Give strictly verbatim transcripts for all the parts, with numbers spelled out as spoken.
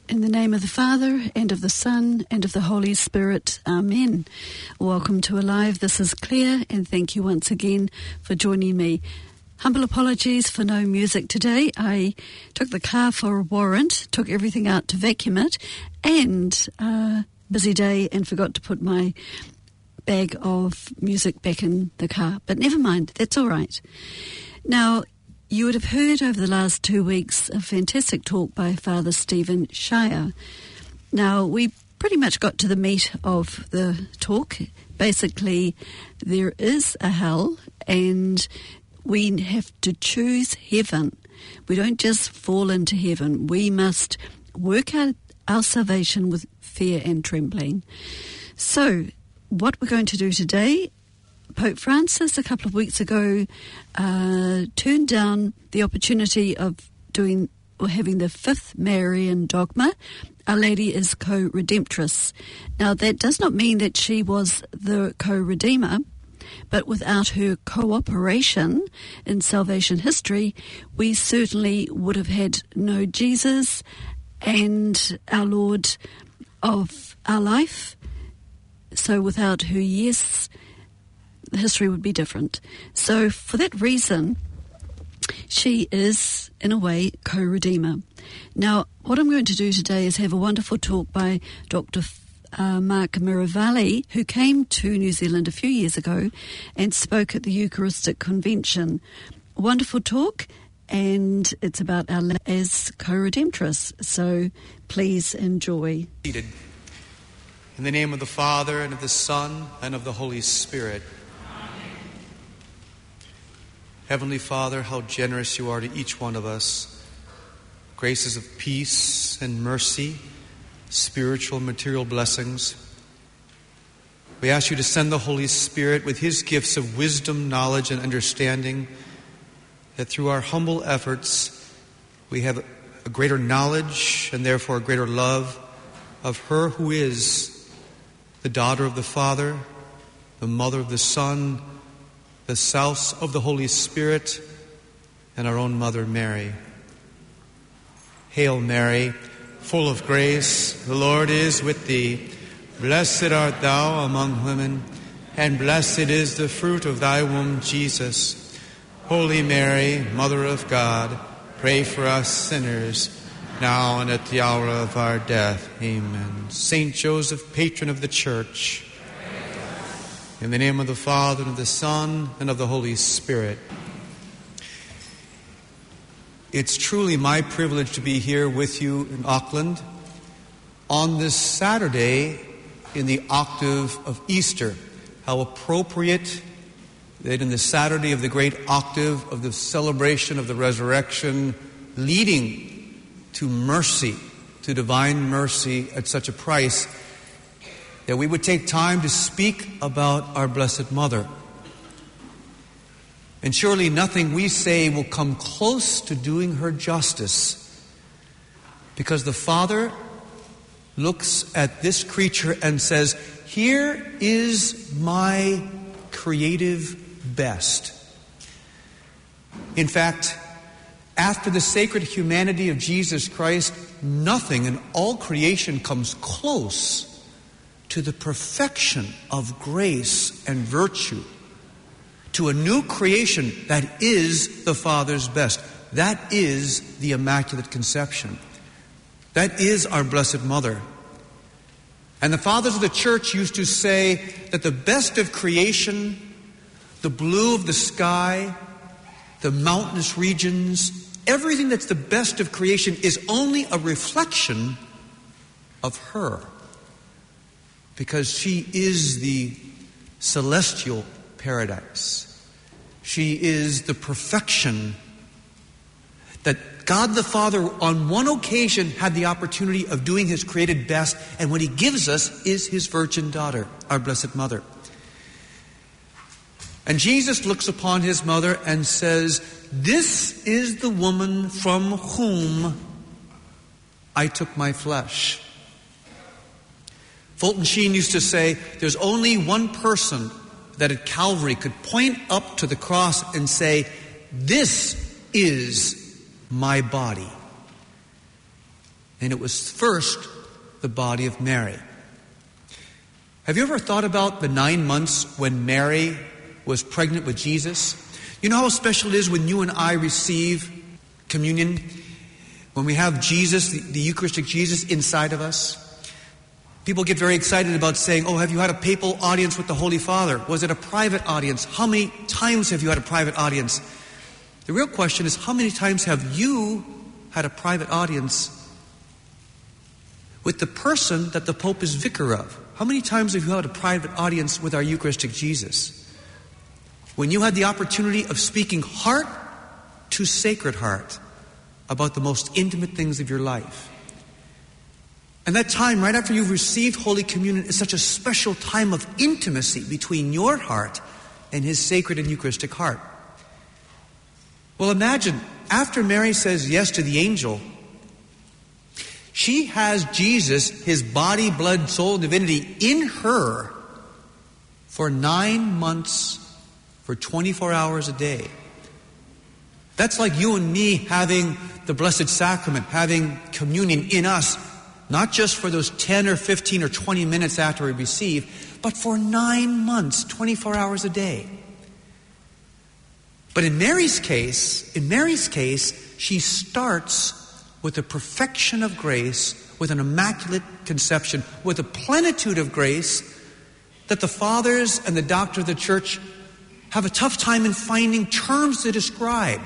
In the name of the Father, and of the Son, and of the Holy Spirit. Amen. Welcome to Alive. This is Claire, and thank you once again for joining me. Humble apologies for no music today. I took the car for a warrant, took everything out to vacuum it, and uh, busy day, and forgot to put my bag of music back in the car. But never mind, that's all right. Now, you would have heard over the last two weeks a fantastic talk by Father Stephen Shire. Now, we pretty much got to the meat of the talk. Basically, there is a hell, and we have to choose heaven. We don't just fall into heaven. We must work out our salvation with fear and trembling. So, what we're going to do today, Pope Francis a couple of weeks ago uh, turned down the opportunity of doing or having the fifth Marian dogma. Our Lady is co-redemptress. Now, that does not mean that she was the co-redeemer, but without her cooperation in salvation history, we certainly would have had no Jesus and our Lord of our life. So without her yes, the history would be different. So for that reason, she is, in a way, co-redeemer. Now, what I'm going to do today is have a wonderful talk by Doctor Uh, Mark Miravalli, who came to New Zealand a few years ago and spoke at the Eucharistic Convention. A wonderful talk, and it's about our life as co-redemptress. So please enjoy. In the name of the Father, and of the Son, and of the Holy Spirit. Heavenly Father, how generous you are to each one of us. Graces of peace and mercy, spiritual and material blessings. We ask you to send the Holy Spirit with his gifts of wisdom, knowledge, and understanding, that through our humble efforts we have a greater knowledge and therefore a greater love of her who is the daughter of the Father, the mother of the Son, the spouse of the Holy Spirit, and our own Mother Mary. Hail Mary, full of grace, the Lord is with thee. Blessed art thou among women, and blessed is the fruit of thy womb, Jesus. Holy Mary, Mother of God, pray for us sinners, now and at the hour of our death. Amen. Saint Joseph, patron of the Church, in the name of the Father, and of the Son, and of the Holy Spirit. It's truly my privilege to be here with you in Auckland on this Saturday in the octave of Easter. How appropriate that in the Saturday of the great octave of the celebration of the resurrection, leading to mercy, to divine mercy at such a price, that we would take time to speak about our Blessed Mother. And surely nothing we say will come close to doing her justice, because the Father looks at this creature and says, here is my creative best. In fact, after the sacred humanity of Jesus Christ, nothing in all creation comes close to the perfection of grace and virtue, to a new creation that is the Father's best. That is the Immaculate Conception. That is our Blessed Mother. And the Fathers of the Church used to say that the best of creation, the blue of the sky, the mountainous regions, everything that's the best of creation is only a reflection of her, because she is the celestial paradise. She is the perfection that God the Father on one occasion had the opportunity of doing his created best, and what he gives us is his virgin daughter, our Blessed Mother. And Jesus looks upon his mother and says, this is the woman from whom I took my flesh. Fulton Sheen used to say, there's only one person that at Calvary could point up to the cross and say, this is my body. And it was first the body of Mary. Have you ever thought about the nine months when Mary was pregnant with Jesus? You know how special it is when you and I receive communion? When we have Jesus, the, the Eucharistic Jesus inside of us? People get very excited about saying, oh, have you had a papal audience with the Holy Father? Was it a private audience? How many times have you had a private audience? The real question is, how many times have you had a private audience with the person that the Pope is vicar of? How many times have you had a private audience with our Eucharistic Jesus? When you had the opportunity of speaking heart to sacred heart about the most intimate things of your life. And that time, right after you've received Holy Communion, is such a special time of intimacy between your heart and His sacred and Eucharistic heart. Well, imagine, after Mary says yes to the angel, she has Jesus, His body, blood, soul, divinity, in her for nine months, for twenty-four hours a day. That's like you and me having the Blessed Sacrament, having communion in us, not just for those ten or fifteen or twenty minutes after we receive, but for nine months, twenty-four hours a day. But in Mary's case, in Mary's case, she starts with the perfection of grace, with an immaculate conception, with a plenitude of grace that the fathers and the doctor of the Church have a tough time in finding terms to describe.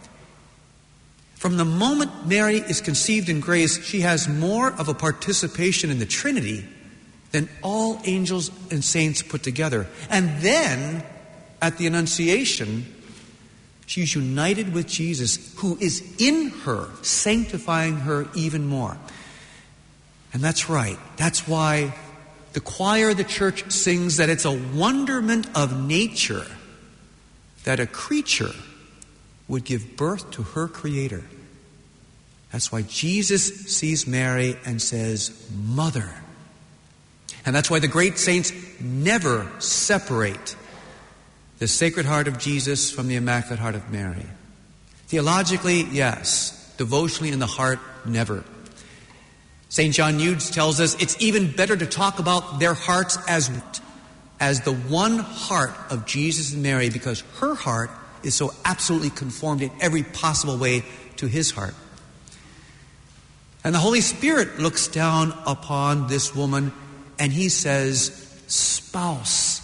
From the moment Mary is conceived in grace, she has more of a participation in the Trinity than all angels and saints put together. And then, at the Annunciation, she's united with Jesus, who is in her, sanctifying her even more. And that's right. That's why the choir of the Church sings that it's a wonderment of nature that a creature would give birth to her Creator. That's why Jesus sees Mary and says, Mother. And that's why the great saints never separate the Sacred Heart of Jesus from the Immaculate Heart of Mary. Theologically, yes. Devotionally, in the heart, never. Saint John Eudes tells us it's even better to talk about their hearts as, as the one heart of Jesus and Mary, because her heart is so absolutely conformed in every possible way to His heart. And the Holy Spirit looks down upon this woman and He says, Spouse.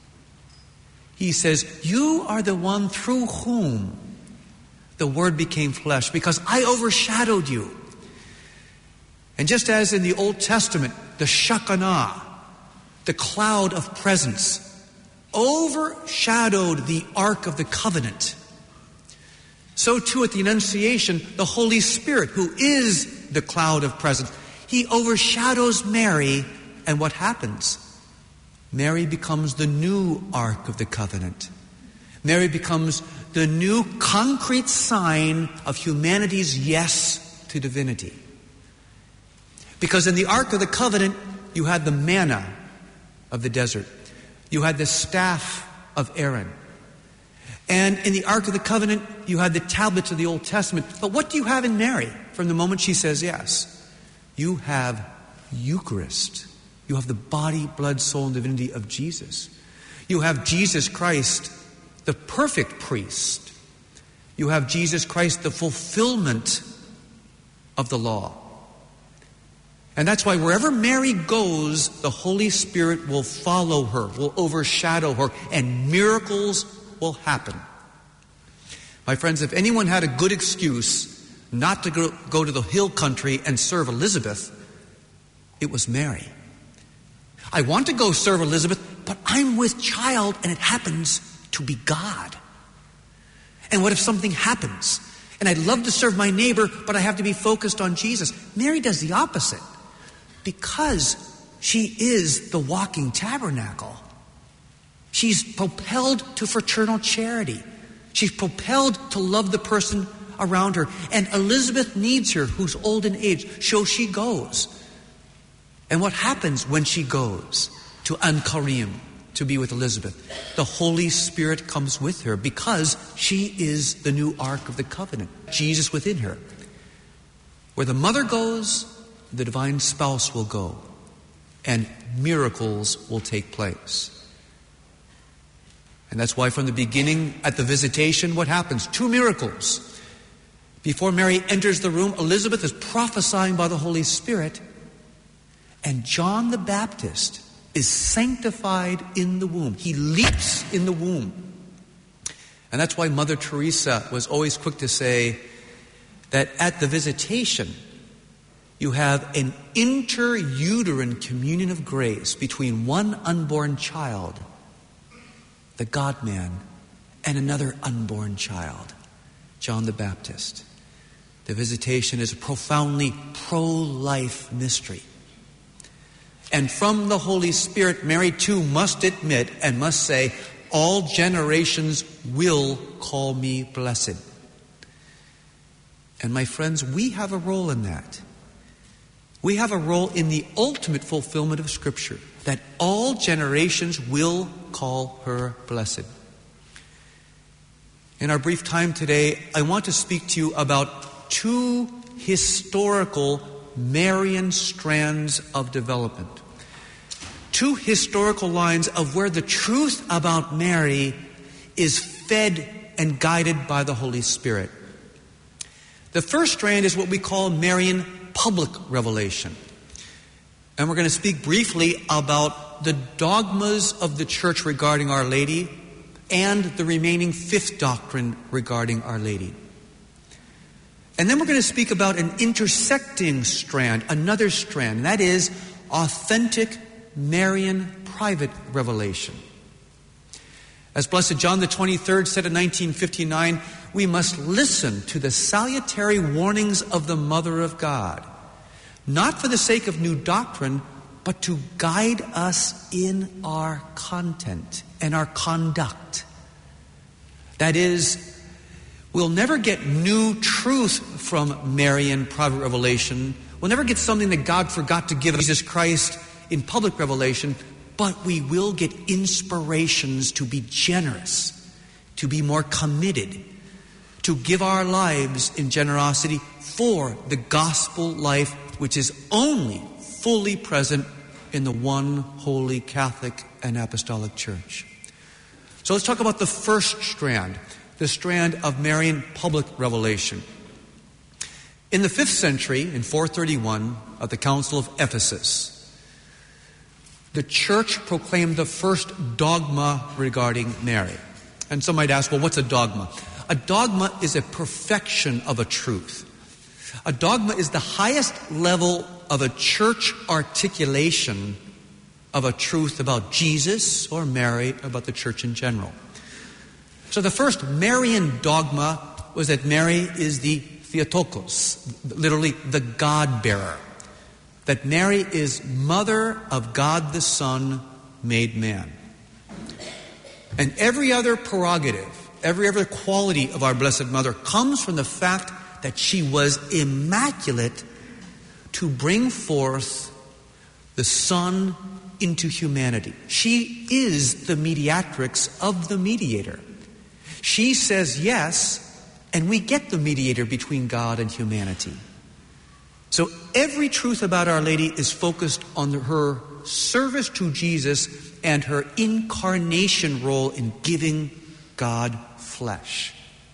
He says, you are the one through whom the Word became flesh, because I overshadowed you. And just as in the Old Testament, the Shekinah, the cloud of presence, overshadowed the Ark of the Covenant, so too at the Annunciation, the Holy Spirit, who is the cloud of presence, He overshadows Mary, and what happens? Mary becomes the new Ark of the Covenant. Mary becomes the new concrete sign of humanity's yes to divinity. Because in the Ark of the Covenant, you had the manna of the desert. You had the staff of Aaron. And in the Ark of the Covenant, you had the tablets of the Old Testament. But what do you have in Mary from the moment she says yes? You have Eucharist. You have the body, blood, soul, and divinity of Jesus. You have Jesus Christ, the perfect priest. You have Jesus Christ, the fulfillment of the law. And that's why wherever Mary goes, the Holy Spirit will follow her, will overshadow her, and miracles will happen. My friends, if anyone had a good excuse not to go, go to the hill country and serve Elizabeth, it was Mary. I want to go serve Elizabeth, but I'm with child and it happens to be God. And what if something happens? And I'd love to serve my neighbor, but I have to be focused on Jesus. Mary does the opposite, because she is the walking tabernacle. She's propelled to fraternal charity. She's propelled to love the person around her. And Elizabeth needs her, who's old in age, so she goes. And what happens when she goes to An Karim, to be with Elizabeth? The Holy Spirit comes with her, because she is the new Ark of the Covenant, Jesus within her. Where the mother goes, the divine spouse will go, and miracles will take place. And that's why from the beginning, at the visitation, what happens? Two miracles. Before Mary enters the room, Elizabeth is prophesying by the Holy Spirit, and John the Baptist is sanctified in the womb. He leaps in the womb. And that's why Mother Teresa was always quick to say that at the visitation, you have an interuterine communion of grace between one unborn child, the God-man, and another unborn child, John the Baptist. The visitation is a profoundly pro-life mystery. And from the Holy Spirit, Mary too must admit and must say, all generations will call me blessed. And my friends, we have a role in that. We have a role in the ultimate fulfillment of Scripture, that all generations will call her blessed. In our brief time today, I want to speak to you about two historical Marian strands of development. Two historical lines of where the truth about Mary is fed and guided by the Holy Spirit. The first strand is what we call Marian public revelation. And we're going to speak briefly about the dogmas of the Church regarding Our Lady and the remaining fifth doctrine regarding Our Lady. And then we're going to speak about an intersecting strand, another strand, and that is authentic Marian private revelation. As Blessed John the twenty-third said in nineteen fifty-nine, we must listen to the salutary warnings of the Mother of God, not for the sake of new doctrine, but to guide us in our content and our conduct. That is, we'll never get new truth from Marian private revelation. We'll never get something that God forgot to give Jesus Christ in public revelation, but we will get inspirations to be generous, to be more committed, to give our lives in generosity for the gospel life, which is only fully present in the one holy Catholic and Apostolic Church. So let's talk about the first strand, the strand of Marian public revelation. In the fifth century, in four thirty-one, at the Council of Ephesus, the Church proclaimed the first dogma regarding Mary. And some might ask, well, what's a dogma? A dogma is a perfection of a truth. A dogma is the highest level of a church articulation of a truth about Jesus or Mary, about the church in general. So the first Marian dogma was that Mary is the Theotokos, literally the God-bearer. That Mary is mother of God the Son made man. And every other prerogative, every other quality of our Blessed Mother comes from the fact that she was immaculate to bring forth the Son into humanity. She is the mediatrix of the mediator. She says yes, and we get the mediator between God and humanity. So every truth about Our Lady is focused on her service to Jesus and her incarnation role in giving God flesh.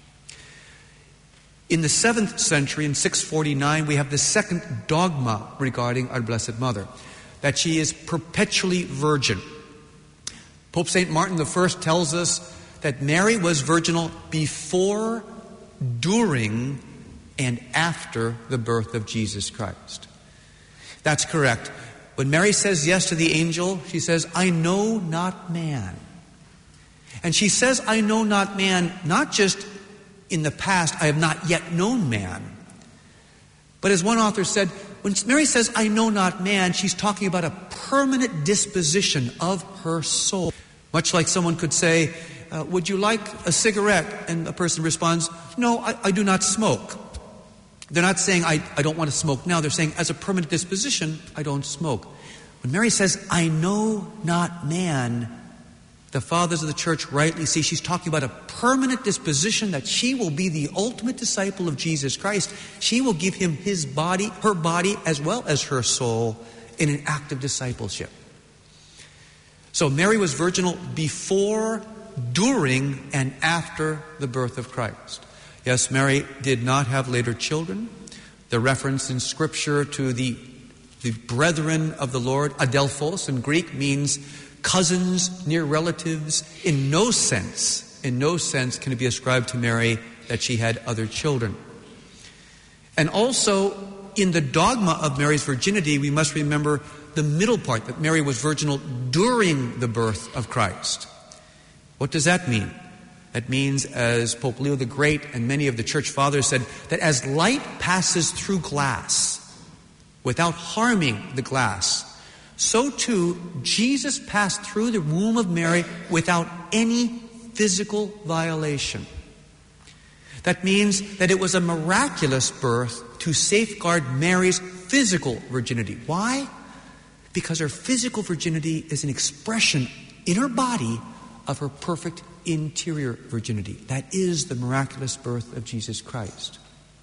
In the seventh century, in six forty-nine, we have the second dogma regarding our Blessed Mother, that she is perpetually virgin. Pope Saint Martin the First tells us that Mary was virginal before, during, and after the birth of Jesus Christ. That's correct. When Mary says yes to the angel, she says, I know not man. And she says, I know not man, not just in the past, I have not yet known man. But as one author said, when Mary says, I know not man, she's talking about a permanent disposition of her soul. Much like someone could say, uh, would you like a cigarette? And a person responds, no, I, I do not smoke. They're not saying, I, I don't want to smoke now. They're saying, as a permanent disposition, I don't smoke. When Mary says, I know not man, the fathers of the church rightly see she's talking about a permanent disposition that she will be the ultimate disciple of Jesus Christ. She will give him his body, her body, as well as her soul in an act of discipleship. So Mary was virginal before, during, and after the birth of Christ. Yes, Mary did not have later children. The reference in Scripture to the, the brethren of the Lord, adelphos in Greek, means cousins, near relatives. In no sense, in no sense can it be ascribed to Mary that she had other children. And also, in the dogma of Mary's virginity, we must remember the middle part, that Mary was virginal during the birth of Christ. What does that mean? That means, as Pope Leo the Great and many of the church fathers said, that as light passes through glass without harming the glass, so too Jesus passed through the womb of Mary without any physical violation. That means that it was a miraculous birth to safeguard Mary's physical virginity. Why? Because her physical virginity is an expression in her body of her perfect interior virginity. That is the miraculous birth of Jesus Christ.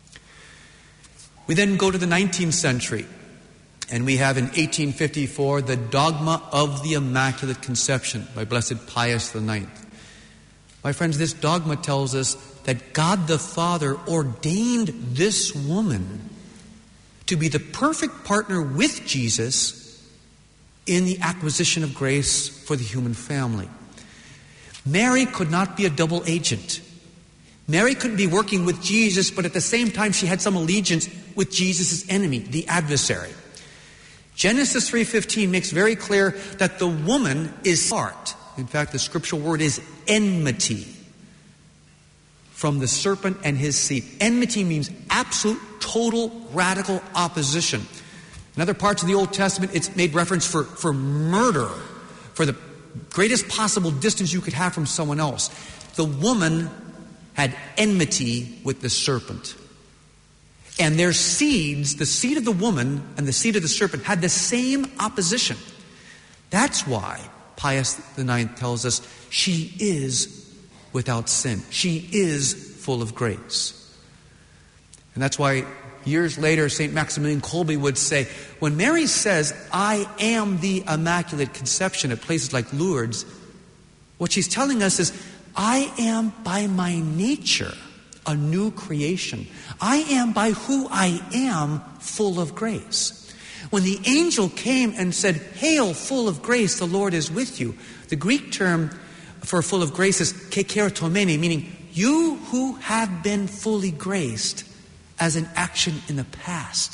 We then go to the nineteenth century, and we have in eighteen fifty-four the Dogma of the Immaculate Conception by Blessed Pius the Ninth. My friends, this dogma tells us that God the Father ordained this woman to be the perfect partner with Jesus in the acquisition of grace for the human family. Mary could not be a double agent. Mary couldn't be working with Jesus, but at the same time she had some allegiance with Jesus' enemy, the adversary. Genesis three fifteen makes very clear that the woman is part. In fact, the scriptural word is enmity from the serpent and his seed. Enmity means absolute, total, radical opposition. In other parts of the Old Testament, it's made reference for, for murder, for the greatest possible distance you could have from someone else. The woman had enmity with the serpent. And their seeds, the seed of the woman and the seed of the serpent, had the same opposition. That's why Pius the Ninth tells us she is without sin. She is full of grace. And that's why years later, Saint Maximilian Kolbe would say, when Mary says, I am the Immaculate Conception at places like Lourdes, what she's telling us is, I am by my nature a new creation. I am by who I am full of grace. When the angel came and said, Hail, full of grace, the Lord is with you, the Greek term for full of grace is kekertomene, meaning you who have been fully graced as an action in the past.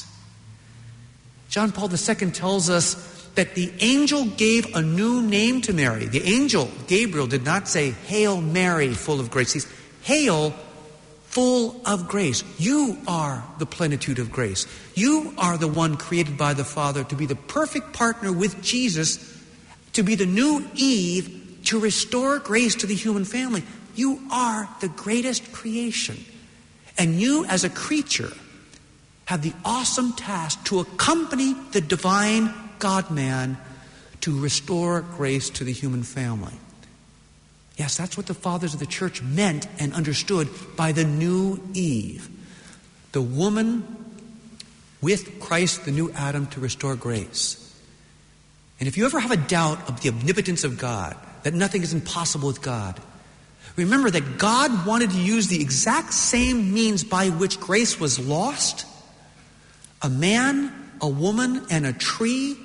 John Paul the Second tells us that the angel gave a new name to Mary. The angel, Gabriel, did not say, Hail Mary, full of grace. He says, Hail, full of grace. You are the plenitude of grace. You are the one created by the Father to be the perfect partner with Jesus, to be the new Eve, to restore grace to the human family. You are the greatest creation. And you, as a creature, have the awesome task to accompany the divine God-man to restore grace to the human family. Yes, that's what the fathers of the church meant and understood by the new Eve. The woman with Christ, the new Adam, to restore grace. And if you ever have a doubt of the omnipotence of God, that nothing is impossible with God, remember that God wanted to use the exact same means by which grace was lost. A man, a woman, and a tree.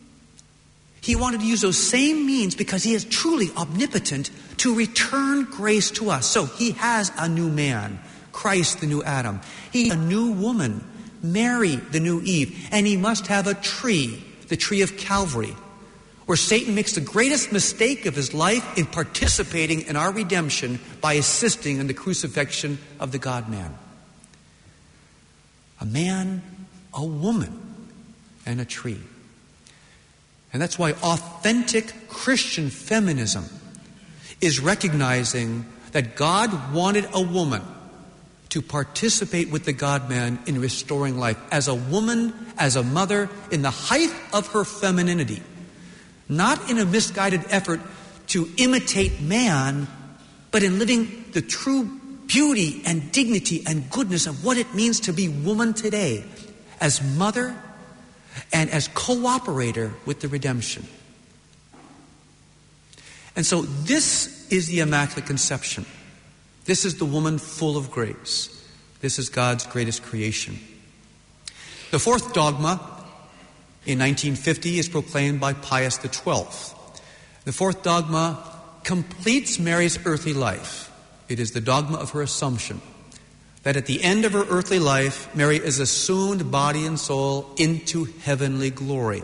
He wanted to use those same means because he is truly omnipotent to return grace to us. So he has a new man, Christ the new Adam. He has a new woman, Mary the new Eve. And he must have a tree, the tree of Calvary, where Satan makes the greatest mistake of his life in participating in our redemption by assisting in the crucifixion of the God-man. A man, a woman, and a tree. And that's why authentic Christian feminism is recognizing that God wanted a woman to participate with the God-man in restoring life. As a woman, as a mother, in the height of her femininity. Not in a misguided effort to imitate man, but in living the true beauty and dignity and goodness of what it means to be woman today, as mother and as cooperator with the redemption. And so this is the Immaculate Conception. This is the woman full of grace. This is God's greatest creation. The fourth dogma in nineteen fifty is proclaimed by Pius the twelfth. The fourth dogma completes Mary's earthly life. It is the dogma of her Assumption, that at the end of her earthly life, Mary is assumed body and soul into heavenly glory.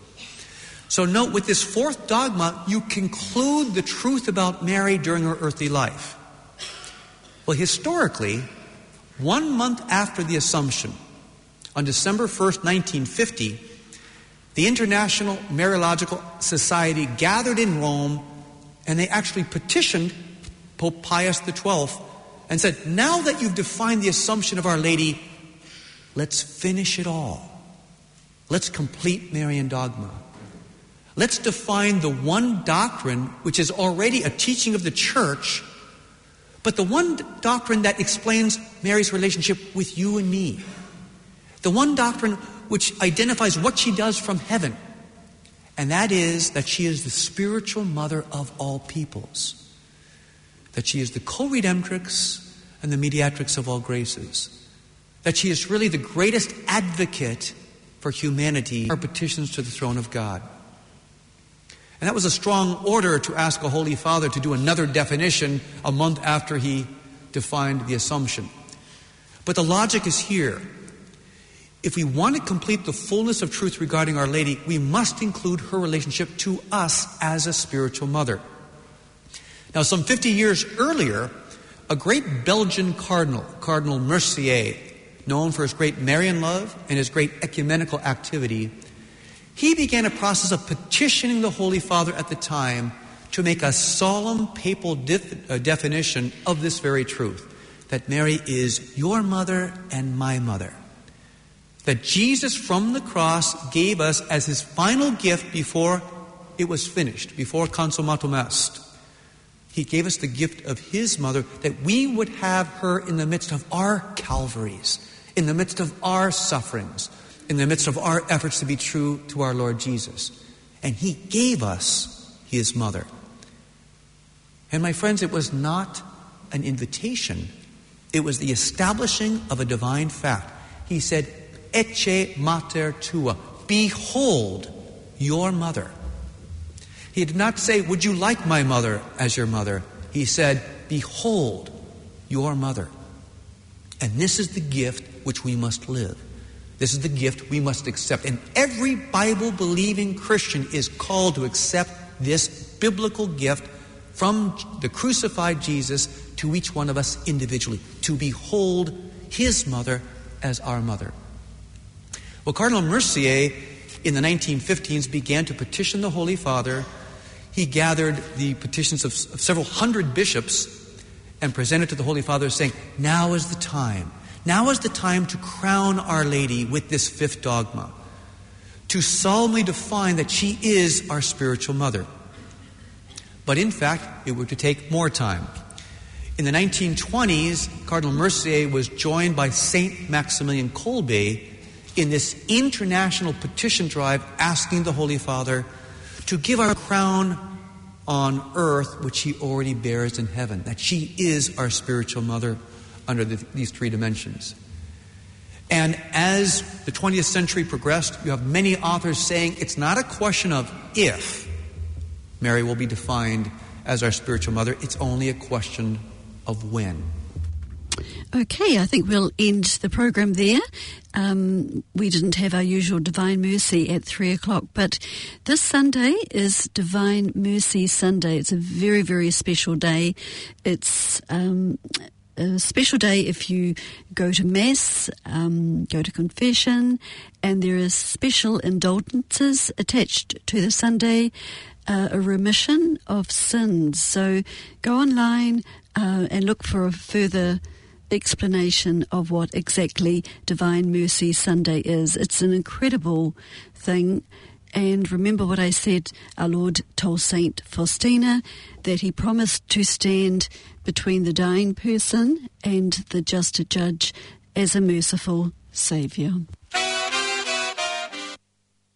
So note, with this fourth dogma, you conclude the truth about Mary during her earthly life. Well, historically, one month after the Assumption, on December first, nineteen fifty, the International Mariological Society gathered in Rome, and they actually petitioned Pope Pius the twelfth and said, now that you've defined the Assumption of Our Lady, let's finish it all. Let's complete Marian dogma. Let's define the one doctrine which is already a teaching of the Church, but the one doctrine that explains Mary's relationship with you and me. The one doctrine which identifies what she does from heaven. And that is that she is the spiritual mother of all peoples. That she is the co-redemptrix and the mediatrix of all graces. That she is really the greatest advocate for humanity, our petitions to the throne of God. And that was a strong order to ask a Holy Father to do another definition a month after he defined the Assumption. But the logic is here. If we want to complete the fullness of truth regarding Our Lady, we must include her relationship to us as a spiritual mother. Now, some fifty years earlier, a great Belgian cardinal, Cardinal Mercier, known for his great Marian love and his great ecumenical activity, he began a process of petitioning the Holy Father at the time to make a solemn papal def- uh, definition of this very truth, that Mary is your mother and my mother. That Jesus from the cross gave us as his final gift before it was finished, before consummatum est. He gave us the gift of his mother, that we would have her in the midst of our Calvaries, in the midst of our sufferings, in the midst of our efforts to be true to our Lord Jesus. And he gave us his mother. And my friends, it was not an invitation. It was the establishing of a divine fact. He said, Ecce mater tua, behold your mother. He did not say, would you like my mother as your mother? He said, behold your mother. And this is the gift which we must live. This is the gift we must accept. And every Bible-believing Christian is called to accept this biblical gift from the crucified Jesus to each one of us individually, to behold his mother as our mother. Well, Cardinal Mercier in the nineteen fifteens began to petition the Holy Father. He gathered the petitions of, of several hundred bishops and presented to the Holy Father, saying, now is the time. Now is the time to crown Our Lady with this fifth dogma, to solemnly define that she is our spiritual mother. But in fact, it were to take more time. In the nineteen twenties, Cardinal Mercier was joined by Saint Maximilian Kolbe in this international petition drive asking the Holy Father to give our crown on earth which he already bears in heaven, that she is our spiritual mother under the, these three dimensions. And as the twentieth century progressed, you have many authors saying it's not a question of if Mary will be defined as our spiritual mother, it's only a question of when. Okay, I think we'll end the program there. Um, we didn't have our usual Divine Mercy at three o'clock, but this Sunday is Divine Mercy Sunday. It's a very, very special day. It's um, a special day if you go to Mass, um, go to confession, and there are special indulgences attached to the Sunday, uh, a remission of sins. So go online uh, and look for a further explanation of what exactly Divine Mercy Sunday is. It's an incredible thing. And remember what I said, our Lord told Saint Faustina that he promised to stand between the dying person and the just judge as a merciful Saviour.